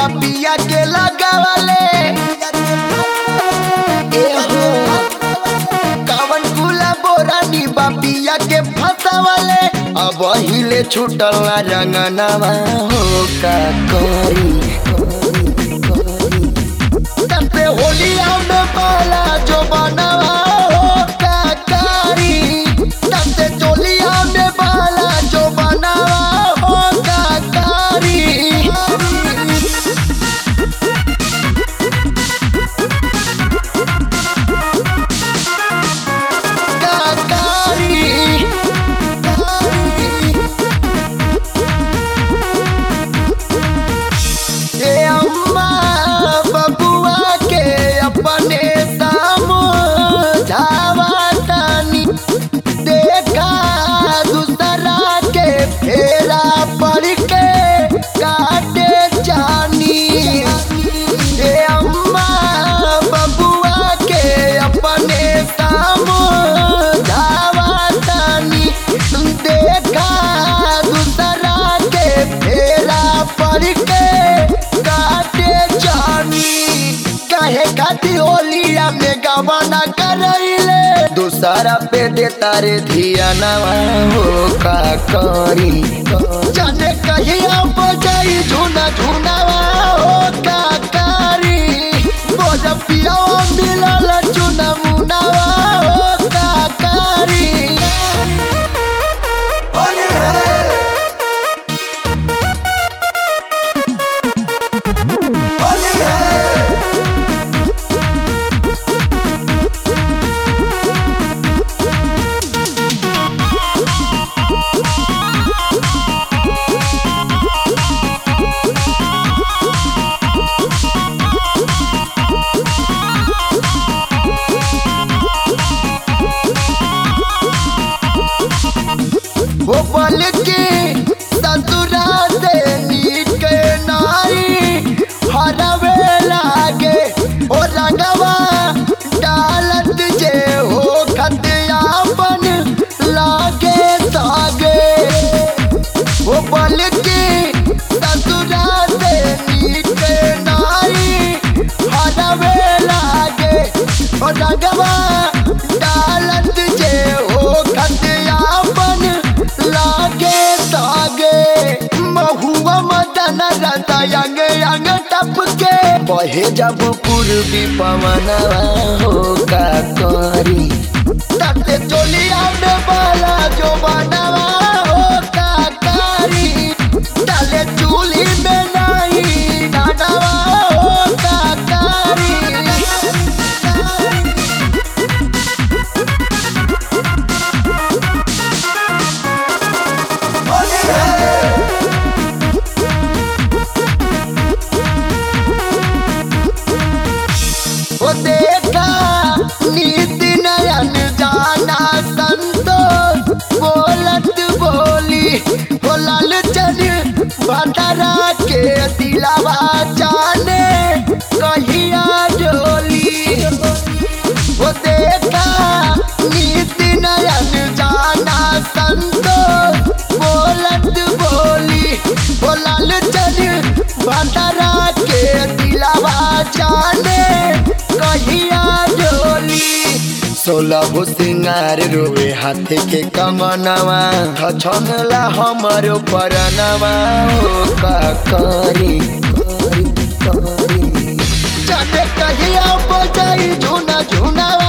बापिया के लगावले कावन गुला बोरानी बापिया के फसावले अब हिले छूटल ना रंगनवा हो का करी तब पे होलिया में पाला जो बनवा हो का करी तब से चोलिया में पाला जो बनवा हो का करी होलिया में गवाना करैले दूसरा पे दे तारे धियानवा हो का करी जाने कहिया बजाई झूना झूनावा हो का करी बोझ पियावा मिलल चुना मुनावा हो का करी वो पल के ससुरा से नीक नाई हरवे लागे ओ रंगवा डालत जे हो खतियापन लागे सागे वो पल के ससुरा से नीक नाई हरवे लागे ओ रंगवा डालत जे हो खतियापन लागे सागे महुआ मदन रता यंग यंग टपके बहे जब पूर्वी पवनवा हो का करी तते चोलिया में बाला जो बनवा हो का करी डाले चूल्ही में नहीं डाडवा हो का करी वो देखा नीति नयन जाना संतोष बोलत बोली वो लालचन भंडारा के दिलावा जाने कहिया डोली वो देखा नीति नयन जाना संतोष बोलत बोली वो लालचन भंडारा के दिलावा जाने कहिया डोली 16 सिंगार रोवे हाथे के कंगनवा छछनला हमरो परनवा हो का करी जाने कहिया बजाई झूना झूनावा